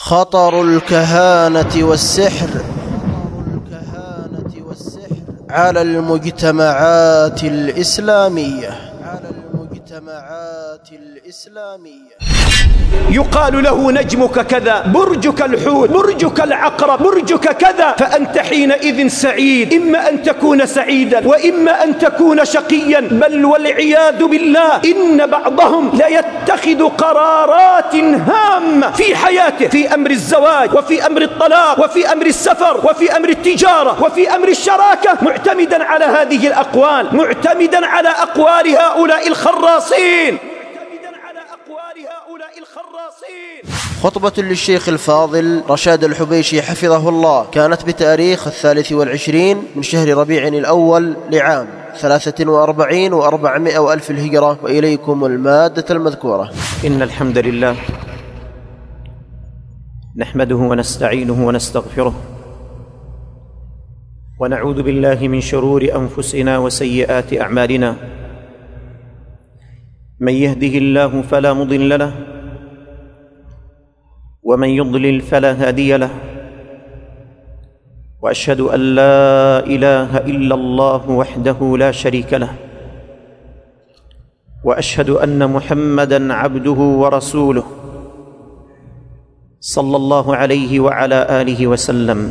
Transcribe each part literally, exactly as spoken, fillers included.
خطر الكهانة والسحر على المجتمعات الإسلامية على المجتمعات الإسلامية يقال له نجمك كذا، برجك الحوت، برجك العقرب، برجك كذا، فأنت حينئذ سعيد، إما أن تكون سعيدا وإما أن تكون شقيا، بل والعياذ بالله إن بعضهم لا يتخذ قرارات هامة في حياته، في أمر الزواج وفي أمر الطلاق وفي أمر السفر وفي أمر التجارة وفي أمر الشراكة، معتمدا على هذه الأقوال، معتمدا على أقوال هؤلاء الخراصين. خطبة للشيخ الفاضل رشاد الحبيشي حفظه الله كانت بتاريخ الثالث والعشرين من شهر ربيع الأول لعام ثلاثة وأربعين وأربعمائة وألف الهجرة. وإليكم المادة المذكورة. إن الحمد لله نحمده ونستعينه ونستغفره ونعوذ بالله من شرور أنفسنا وسيئات أعمالنا، من يهده الله فلا مضل له ومن يضلل فلا هادي له، وأشهد أن لا إله إلا الله وحده لا شريك له، وأشهد أن محمدًا عبده ورسوله صلى الله عليه وعلى آله وسلم.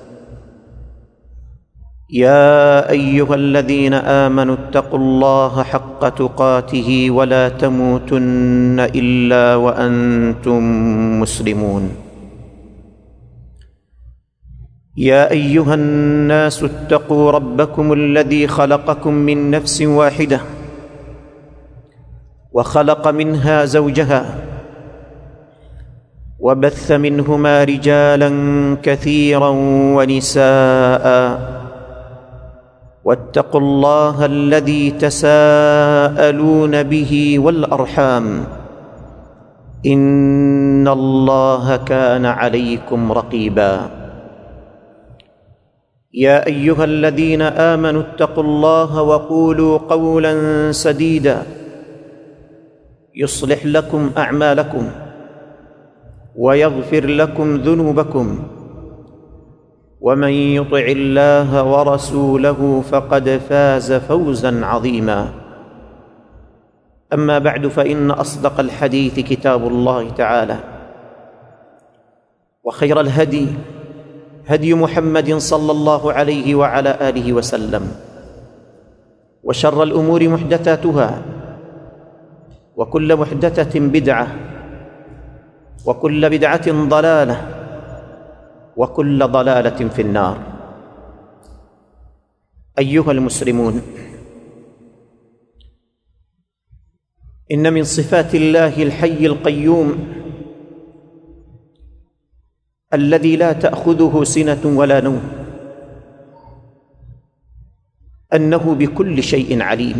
يا أيها الذين آمنوا اتقوا الله حق تقاته ولا تموتن إلا وأنتم مسلمون. يا أيها الناس اتقوا ربكم الذي خلقكم من نفس واحدة وخلق منها زوجها وبث منهما رجالا كثيرا ونساء، واتقوا الله الذي تساءلون به والأرحام إن الله كان عليكم رقيبا. يا أيها الذين آمنوا اتقوا الله وقولوا قولا سديدا يصلح لكم أعمالكم ويغفر لكم ذنوبكم، ومن يطع الله ورسوله فقد فاز فوزا عظيما. أما بعد، فإن أصدق الحديث كتاب الله تعالى، وخير الهدي هدي محمد صلى الله عليه وعلى آله وسلم، وشر الأمور محدثاتها، وكل محدثة بدعة، وكل بدعة ضلالة، وكل ضلالة في النار. أيها المسلمون، إن من صفات الله الحي القيوم الذي لا تأخذه سنة ولا نوم أنه بكل شيء عليم،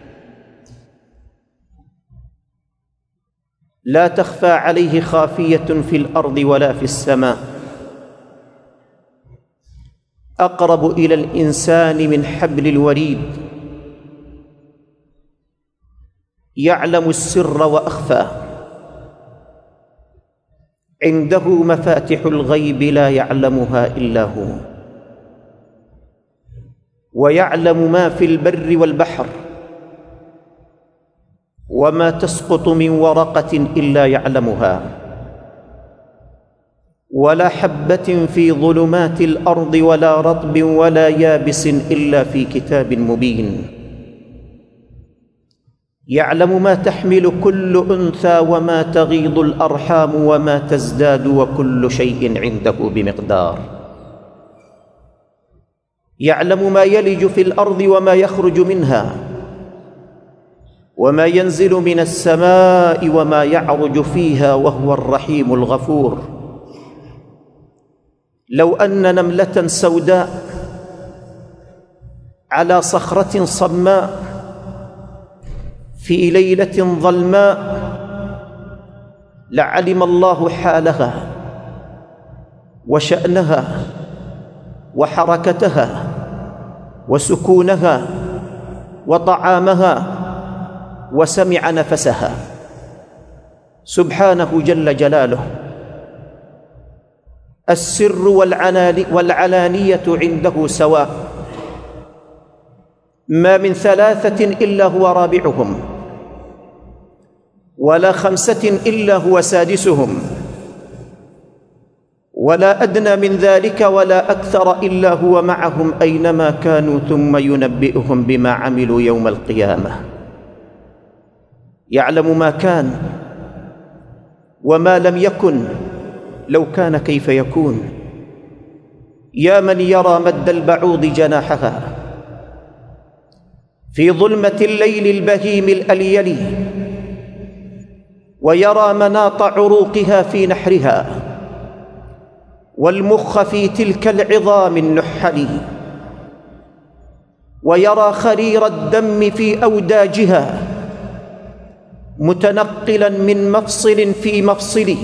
لا تخفى عليه خافية في الأرض ولا في السماء، أقرب إلى الإنسان من حبل الوريد، يعلم السر وأخفى، عنده مفاتح الغيب لا يعلمها إلا هو، ويعلم ما في البر والبحر، وما تسقط من ورقة إلا يعلمها، ولا حبة في ظلمات الأرض ولا رطب ولا يابس إلا في كتاب مبين. يعلم ما تحمل كل أنثى وما تغيض الأرحام وما تزداد، وكل شيء عنده بمقدار. يعلم ما يلج في الأرض وما يخرج منها، وما ينزل من السماء وما يعرج فيها، وهو الرحيم الغفور. لو أن نملة سوداء على صخرة صماء في ليلة ظلماء لعلم الله حالها وشأنها وحركتها وسكونها وطعامها وسمع نفسها، سبحانه جل جلاله. السر والعلانية عنده سواء، ما من ثلاثة إلا هو رابعهم، ولا خمسة إلا هو سادسهم، ولا أدنى من ذلك ولا أكثر إلا هو معهم أينما كانوا، ثم ينبئهم بما عملوا يوم القيامة. يعلم ما كان وما لم يكن، لو كان كيف يكون. يا من يرى مد البعوض جناحها في ظلمة الليل البهيم الأليل، ويرى مناط عروقها في نحرها، والمخ في تلك العظام النحل، ويرى خرير الدم في أوداجها متنقلا من مفصل في مفصل،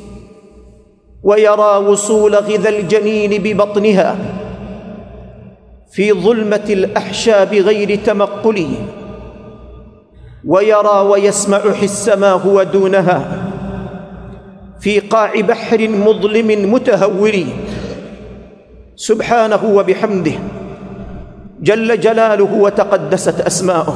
ويرى وصول غذاء الجنين ببطنها في ظلمة الأحشاء بغير تمقل، ويرى ويسمع حس ما هو دونها في قاع بحر مظلم متهور. سبحانه وبحمده جل جلاله وتقدست أسماؤه،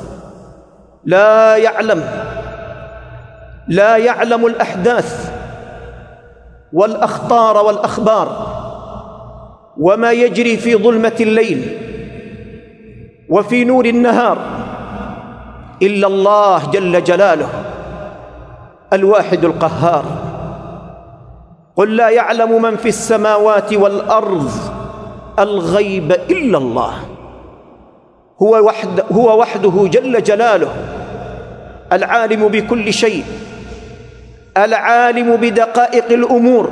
لا يعلم لا يعلم الأحداث والأخطار والأخبار وما يجري في ظلمة الليل وفي نور النهار إلا الله جل جلاله الواحد القهار. قل لا يعلم من في السماوات والأرض الغيب إلا الله، هو وحده, هو وحده جل جلاله العالم بكل شيء، العالم بدقائق الأمور،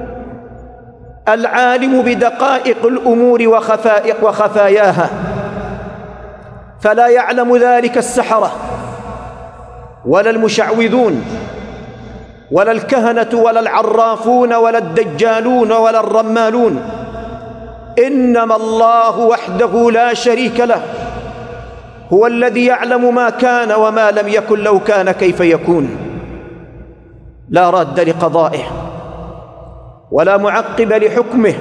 العالم بدقائق الأمور وخفائق وخفاياها. فلا يعلم ذلك السحرة ولا المشعوذون ولا الكهنة ولا العرافون ولا الدجالون ولا الرمالون، إنما الله وحده لا شريك له هو الذي يعلم ما كان وما لم يكن، لو كان كيف يكون. لا راد لقضائه ولا معقب لحكمه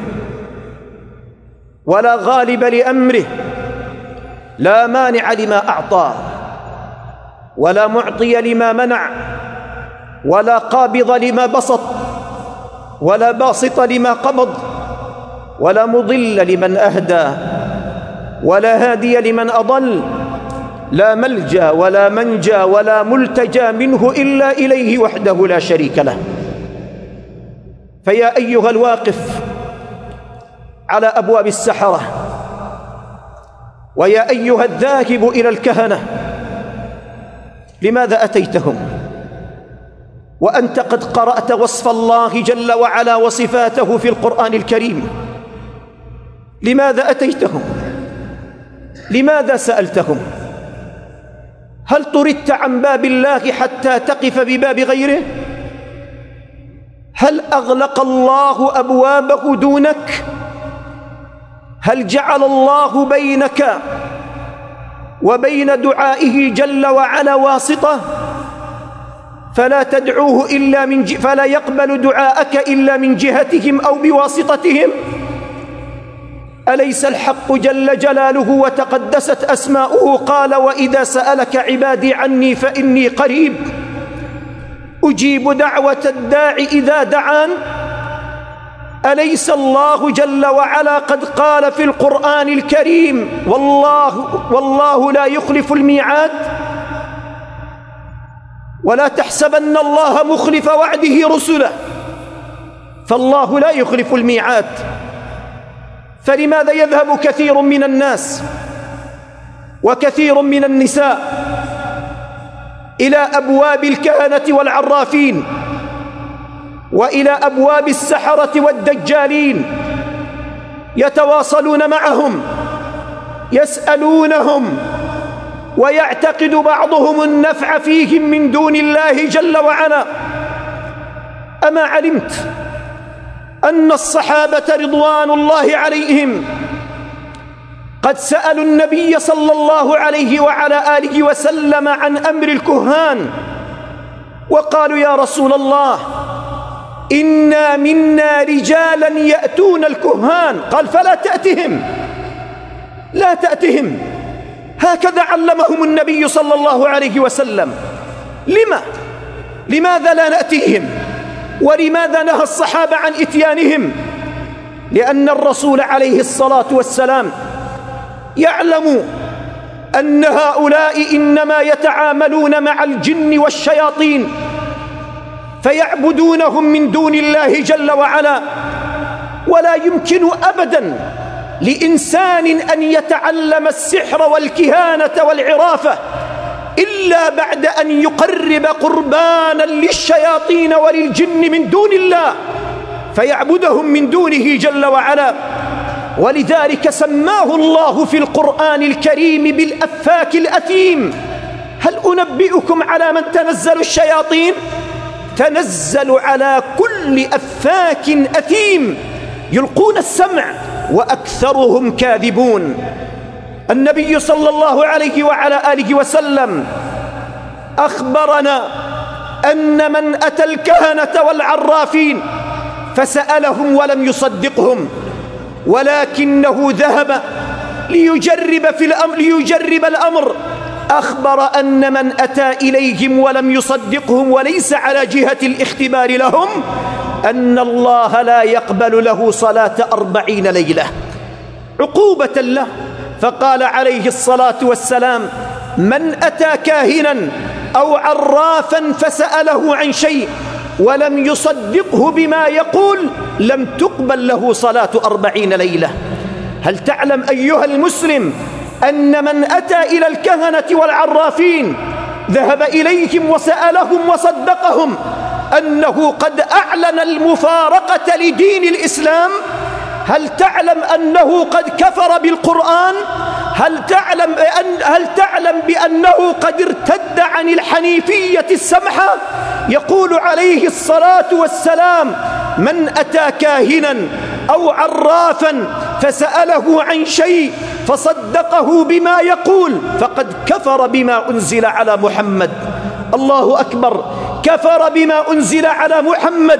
ولا غالب لأمره، لا مانع لما أعطى ولا معطي لما منع، ولا قابض لما بسط ولا باسط لما قبض، ولا مضل لمن أهدى ولا هادي لمن أضل، لا ملجأ ولا منجى ولا ملتجى منه إلا إليه وحده لا شريك له. فيا أيها الواقف على أبواب السحرة، ويا أيها الذاهب إلى الكهنة، لماذا أتيتهم وأنت قد قرأت وصف الله جل وعلا وصفاته في القرآن الكريم؟ لماذا أتيتهم؟ لماذا سألتهم؟ هل طردت عن باب الله حتى تقف بباب غيره؟ هل أغلق الله أبوابه دونك؟ هل جعل الله بينك وبين دعائه جل وعلا واسطة فلا تدعوه إلا من ج... فلا يقبل دعاءك إلا من جهتهم أو بواسطتهم؟ أليس الحق جل جلاله وتقدست أسماؤه قال: وإذا سألك عبادي عني فإني قريب أجيب دعوة الداع إذا دعان؟ أليس الله جل وعلا قد قال في القرآن الكريم: والله, والله لا يخلف الميعاد؟ ولا تحسبن الله مخلف وعده رسله، فالله لا يخلف الميعاد. فلماذا يذهب كثير من الناس وكثير من النساء إلى أبواب الكهنة والعرافين وإلى أبواب السحرة والدجالين، يتواصلون معهم، يسألونهم، ويعتقد بعضهم النفع فيهم من دون الله جل وعلا؟ أما علمت أن الصحابة رضوان الله عليهم قد سألوا النبي صلى الله عليه وعلى آله وسلم عن أمر الكهان، وقالوا: يا رسول الله، إنا منا رجالا يأتون الكهان، قال فلا تأتهم، لا تأتهم. هكذا علمهم النبي صلى الله عليه وسلم. لما؟ لماذا لا نأتيهم؟ ولماذا نهى الصحابة عن إتيانهم؟ لأن الرسول عليه الصلاة والسلام يعلم أن هؤلاء إنما يتعاملون مع الجن والشياطين فيعبدونهم من دون الله جل وعلا، ولا يمكن أبدا لإنسان أن يتعلم السحر والكهانة والعرافة إلا بعد أن يقرب قربانا للشياطين وللجن من دون الله فيعبدهم من دونه جل وعلا. ولذلك سماه الله في القرآن الكريم بالأفاك الأثيم. هل أنبئكم على من تنزل الشياطين؟ تنزل على كل أفاك أثيم يلقون السمع وأكثرهم كاذبون. النبي صلى الله عليه وعلى آله وسلم أخبرنا أن من أتى الكهنة والعرافين فسألهم ولم يصدقهم، ولكنه ذهب ليجرب في الأمر ليجرب الأمر، أخبر أن من أتى إليهم ولم يصدقهم وليس على جهة الاختبار لهم أن الله لا يقبل له صلاة أربعين ليلة عقوبة له. فقال عليه الصلاة والسلام: من أتى كاهنا أو عرافا فسأله عن شيء ولم يصدقه بما يقول لم تقبل له صلاة أربعين ليلة. هل تعلم أيها المسلم أن من أتى إلى الكهنة والعرافين ذهب إليهم وسألهم وصدقهم أنه قد أعلن المفارقة لدين الإسلام؟ هل تعلم أنه قد كفر بالقرآن؟ هل تعلم بأن هل تعلم بأنه قد ارتد عن الحنيفية السمحة؟ يقول عليه الصلاة والسلام: من أتى كاهنا أو عرافا فسأله عن شيء فصدقه بما يقول فقد كفر بما أنزل على محمد. الله أكبر، كفر بما أنزل على محمد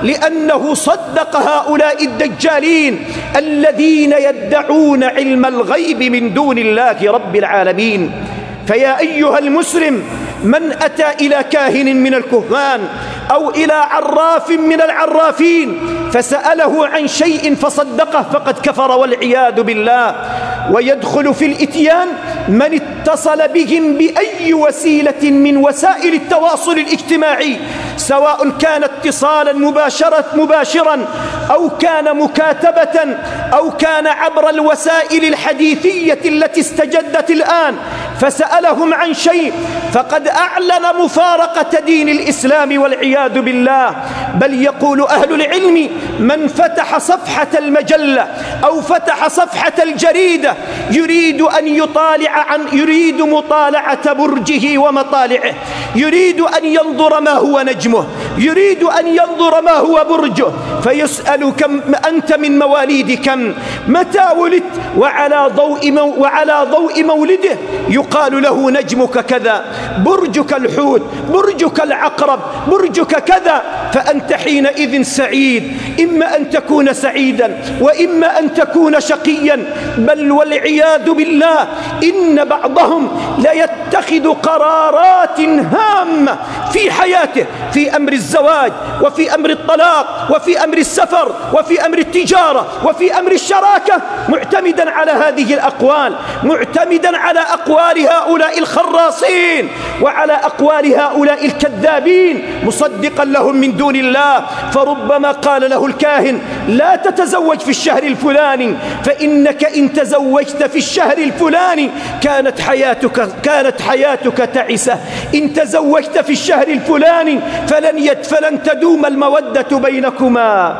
لأنه صدق هؤلاء الدجالين الذين يدعون علم الغيب من دون الله رب العالمين. فيا أيها المسلم، من أتى إلى كاهن من الكهان أو إلى عراف من العرافين فسأله عن شيء فصدقه فقد كفر والعياذ بالله. ويدخل في الإتيان من اتصل بهم بأي وسيلة من وسائل التواصل الاجتماعي، سواء كان اتصالا مباشرة مباشرا أو كان مكاتبة أو كان عبر الوسائل الحديثية التي استجدت الآن، فسألهم عن شيء فقد أعلن مفارقة دين الإسلام والعياذ بالله. بل يقول أهل العلم: من فتح صفحة المجلة أو فتح صفحة الجريدة يريد أن يطالع عن يريد مطالعة برجه ومطالعه، يريد أن ينظر ما هو نجمه، يريد أن ينظر ما هو برجه، فيسأل: كم أنت من مواليد كم؟ متى ولدت؟ وعلى ضوء مو وعلى ضوء مولده يقال له: نجمك كذا، برجك الحوت، برجك العقرب، برجك كذا. فأنت حينئذ سعيد، إما أن تكون سعيدا وإما أن تكون شقيا. بل والعياذ بالله إن بعضهم ليتخذ قرارات هامة في حياته، في أمر الزواج وفي أمر الطلاق وفي أمر السفر وفي أمر التجارة وفي أمر الشراكة، معتمدا على هذه الأقوال، معتمدا على أقوال هؤلاء الخراصين وعلى أقوال هؤلاء الكذابين، مصدقا لهم من دون الله. فربما قال له الكاهن: لا تتزوج في الشهر الفلاني، فإنك إن تزوجت في الشهر الفلاني كانت حياتك كانت حياتك تعسة، إن تزوجت في الشهر الفلاني فلن يد فلن تدوم المودة بينكما.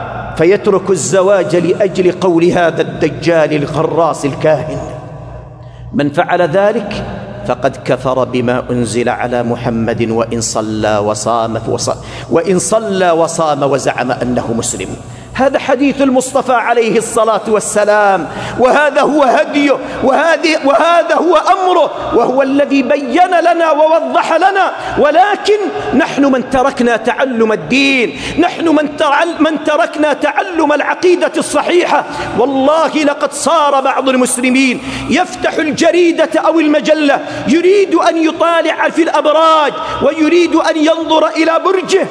فيترك الزواج لأجل قول هذا الدجال الخراص الكاهن. من فعل ذلك فقد كفر بما أنزل على محمد، وإن صلى وصام وإن صلى وصام وزعم أنه مسلم. هذا حديث المصطفى عليه الصلاة والسلام، وهذا هو هديه، وهذه وهذا هو أمره، وهو الذي بين لنا ووضح لنا. ولكن نحن من تركنا تعلم الدين، نحن من, من تركنا تعلم العقيدة الصحيحة. والله لقد صار بعض المسلمين يفتح الجريدة أو المجلة يريد أن يطالع في الأبراج ويريد أن ينظر إلى برجه،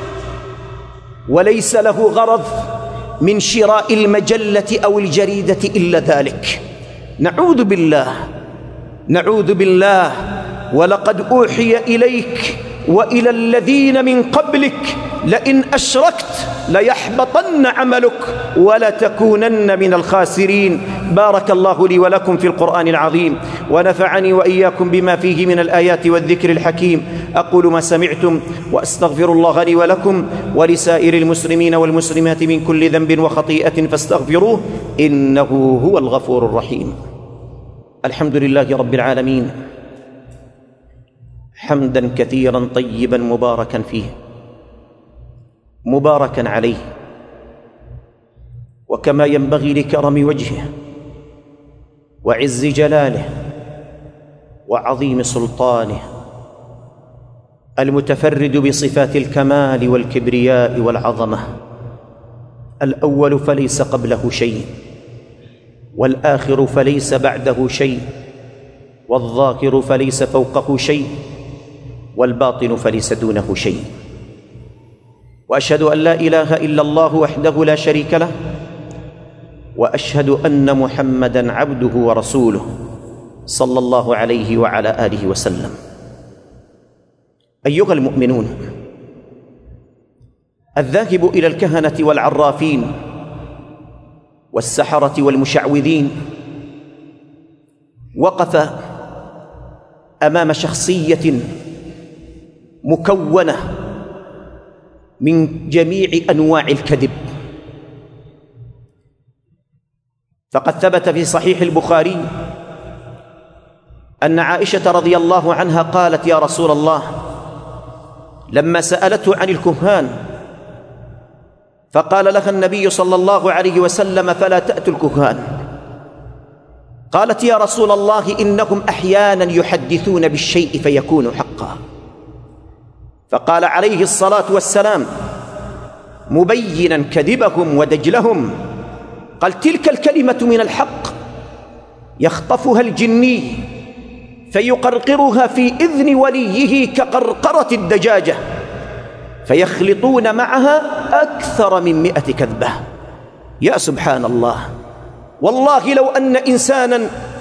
وليس له غرض من شراء المجلة أو الجريدة إلا ذلك. نعوذ بالله، نعوذ بالله. ولقد أوحي إليك وإلى الذين من قبلك لئن أشركت ليحبطن عملك ولتكونن من الخاسرين. بارك الله لي ولكم في القرآن العظيم، ونفعني وإياكم بما فيه من الآيات والذكر الحكيم. أقول ما سمعتم وأستغفر الله لي ولكم ولسائر المسلمين والمسلمات من كل ذنب وخطيئة فاستغفروه إنه هو الغفور الرحيم. الحمد لله رب العالمين، حمدا كثيرا طيبا مباركا فيه، مباركا عليه، وكما ينبغي لكرم وجهه وعز جلاله وعظيم سلطانه، المتفرد بصفات الكمال والكبرياء والعظمة، الأول فليس قبله شيء، والآخر فليس بعده شيء، والظاهر فليس فوقه شيء، والباطن فليس دونه شيء. وأشهد أن لا إله إلا الله وحده لا شريك له، وأشهد أن محمدًا عبده ورسوله صلى الله عليه وعلى آله وسلم. أيها المؤمنون، الذاهب إلى الكهنة والعرافين والسحرة والمشعوذين وقف أمام شخصية مكونة من جميع أنواع الكذب. فقد ثبت في صحيح البخاري أن عائشة رضي الله عنها قالت: يا رسول الله، لما سألته عن الكهان فقال لها النبي صلى الله عليه وسلم: فلا تأتوا الكهان. قالت: يا رسول الله، إنهم أحيانا يحدثون بالشيء فيكون حقا. فقال عليه الصلاة والسلام مبينا كذبهم ودجلهم، قال: تلك الكلمة من الحق يخطفها الجني فيقرقرها في إذن وليه كقرقرة الدجاجة، فيخلطون معها أكثر من مئة كذبة. يا سبحان الله، والله لو أن إنسانا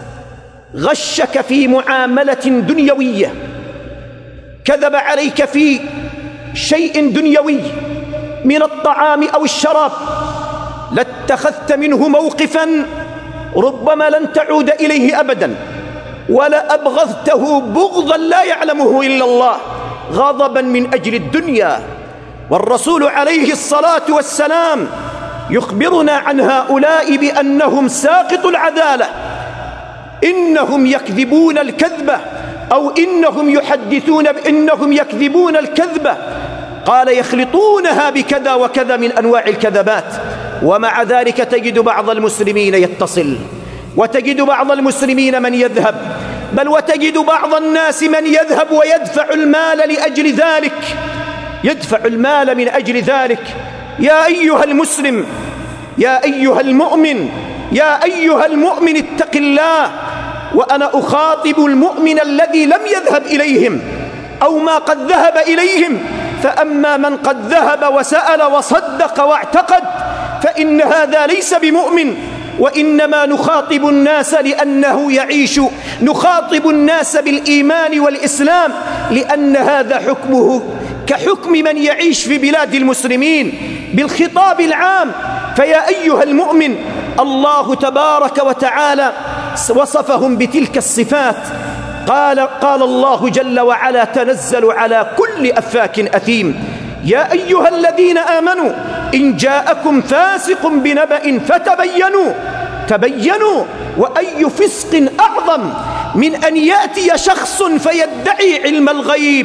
غشك في معاملة دنيوية، كذب عليك في شيء دنيوي من الطعام أو الشراب، لاتخذت منه موقفا ربما لن تعود إليه أبدا، ولا أبغضته بغضا لا يعلمه إلا الله، غضبا من أجل الدنيا. والرسول عليه الصلاة والسلام يخبرنا عن هؤلاء بأنهم ساقط العدالة، إنهم يكذبون الكذبة، أو إنهم يحدثون بأنهم يكذبون الكذبة. قال: يخلطونها بكذا وكذا من أنواع الكذبات. ومع ذلك تجد بعض المسلمين يتصل، وتجد بعض المسلمين من يذهب، بل وتجد بعض الناس من يذهب ويدفع المال لأجل ذلك، يدفع المال من أجل ذلك. يا أيها المسلم، يا أيها المؤمن، يا أيها المؤمن، اتق الله. وأنا أخاطب المؤمن الذي لم يذهب إليهم أو ما قد ذهب إليهم. فأما من قد ذهب وسأل وصدق واعتقد فإن هذا ليس بمؤمن، وإنما نخاطب الناس لأنه يعيش، نخاطب الناس بالإيمان والإسلام، لأن هذا حكمه كحكم من يعيش في بلاد المسلمين بالخطاب العام. فيا أيها المؤمن، الله تبارك وتعالى وصفهم بتلك الصفات. قال, قال الله جل وعلا: تنزل على كل أفاك أثيم. يا أيها الذين آمنوا إن جاءكم فاسق بنبأ فتبينوا، تبينوا. وأي فسق أعظم من أن يأتي شخص فيدعي علم الغيب،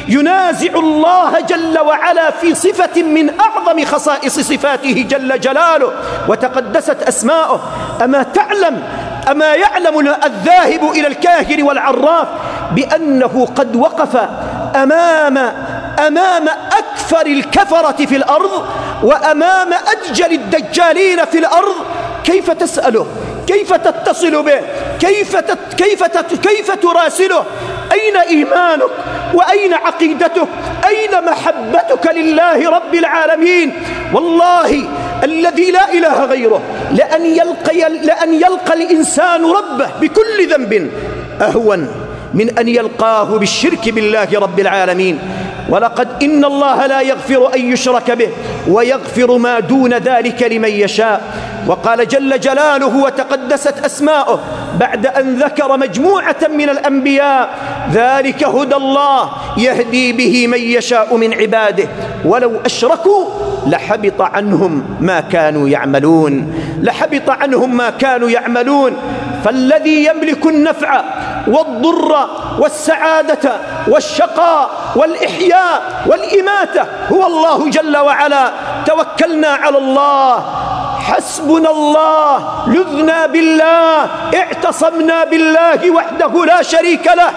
ينازع الله جل وعلا في صفة من أعظم خصائص صفاته جل جلاله وتقدست أسماؤه. أما تعلم أما يعلم الذاهب إلى الكاهن والعراف بأنه قد وقف أمام أمام أكثر الكفرة في الأرض وأمام أدجل الدجالين في الأرض؟ كيف تسأله؟ كيف تتصل به؟ كيف تت كيف تت كيف تراسله؟ أين إيمانك؟ وأين عقيدتك؟ أين محبتك لله رب العالمين؟ والله الذي لا إله غيره لأن يلقى, لأن يلقى الإنسان ربه بكل ذنب أهون من أن يلقاه بالشرك بالله رب العالمين. ولقد إن الله لا يغفر أن يشرك به ويغفر ما دون ذلك لمن يشاء. وقال جل جلاله وتقدست أسماؤه بعد أن ذكر مجموعة من الأنبياء: ذلك هدى الله يهدي به من يشاء من عباده ولو أشركوا لحبط عنهم ما كانوا يعملون لحبط عنهم ما كانوا يعملون. فالذي يملك النفع والضر والسعادة والشقاء والإحياء والإماتة هو الله جل وعلا. توكلنا على الله، حسبنا الله، لذنا بالله، اعتصمنا بالله وحده لا شريك له.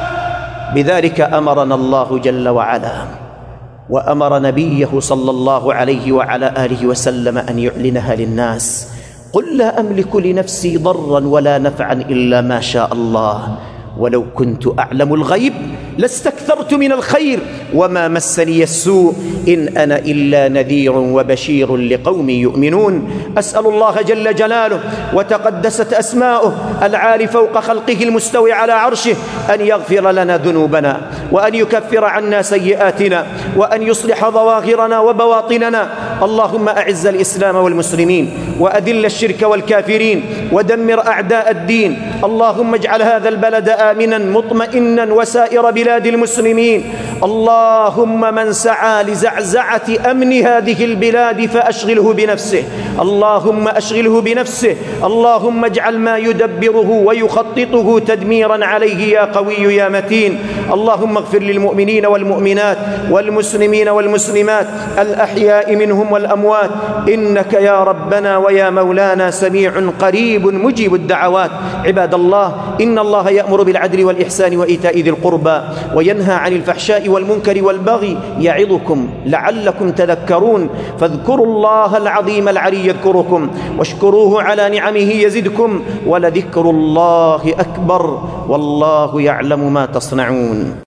بذلك أمرنا الله جل وعلا وأمر نبيه صلى الله عليه وعلى آله وسلم أن يعلنها للناس: قل لا أملك لنفسي ضرا ولا نفعا إلا ما شاء الله ولو كنت أعلم الغيب لاستكثرت من الخير وما مسني السوء إن أنا إلا نذير وبشير لقوم يؤمنون. أسأل الله جل جلاله وتقدست أسماؤه العالي فوق خلقه المستوي على عرشه أن يغفر لنا ذنوبنا وأن يكفر عنا سيئاتنا وأن يصلح ظواهرنا وبواطننا. اللهم أعز الإسلام والمسلمين وأذل الشرك والكافرين ودمر أعداء الدين. اللهم اجعل هذا البلد آمنا مطمئنا وسائر بلاد المسلمين. اللهم من سعى لزعزعة أمن هذه البلاد فأشغله بنفسه، اللهم أشغله بنفسه. اللهم اجعل ما يدبره ويخططه تدميرا عليه يا قوي يا متين. اللهم اغفر للمؤمنين والمؤمنات والمسلمين والمسلمات الأحياء منهم والأموات، إنك يا ربنا ويا مولانا سميع قريب مجيب الدعوات. عباد الله، إن الله يأمر بالعدل والإحسان وإيتاء ذي القربى وينهى عن الفحشاء والمنكر والبغي يعظكم لعلكم تذكرون. فاذكروا الله العظيم العلي يذكركم واشكروه على نعمه يزدكم ولذكر الله أكبر والله يعلم ما تصنعون.